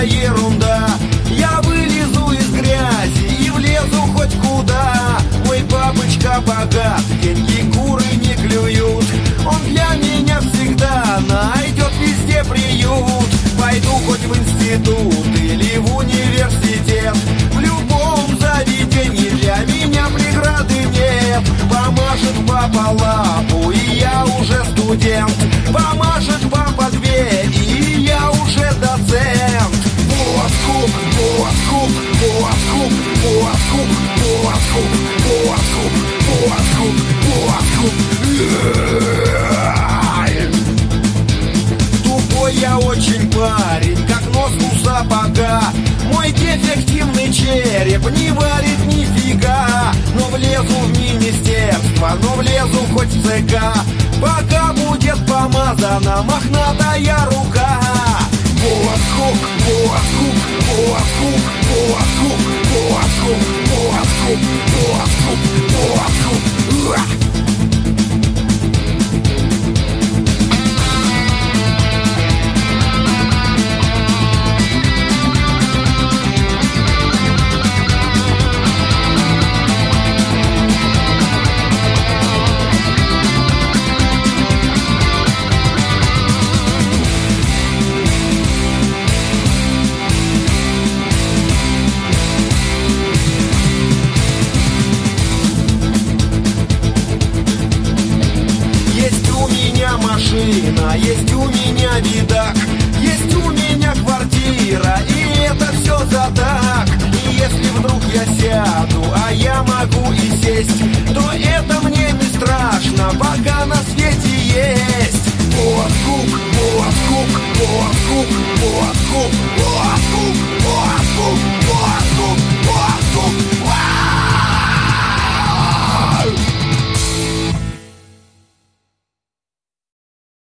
ерунда. Я вылезу из грязи и влезу хоть куда. Мой папочка богат, деньги куры не клюют. Он для меня всегда найдет везде приют. Пойду хоть в институт или в университет. В любом заведении для меня преграды нет. Помашет папа лапу, и я уже студент. Помашет папа дверь, и я уже доцент. Боскуп, боскуп, боскуп, боскуп, боскуп, боскуп, боскуп, боскуп. Тупой я очень парень, как нос у сапога. Мой дефективный череп не варит нифига. Но влезу в министерство, но влезу хоть в ЦК. Пока будет помазана мохнатая рука. Боскуп, боскуп, боскуп, боскуп, боскуп, боскуп, боскуп, боскуп. Машина, есть у меня видак, есть у меня квартира, и это все за так. И если вдруг я сяду, а я могу и сесть, то это мне не страшно, пока на свете есть. Боскуп, боскуп, боскуп, боскуп, боскуп.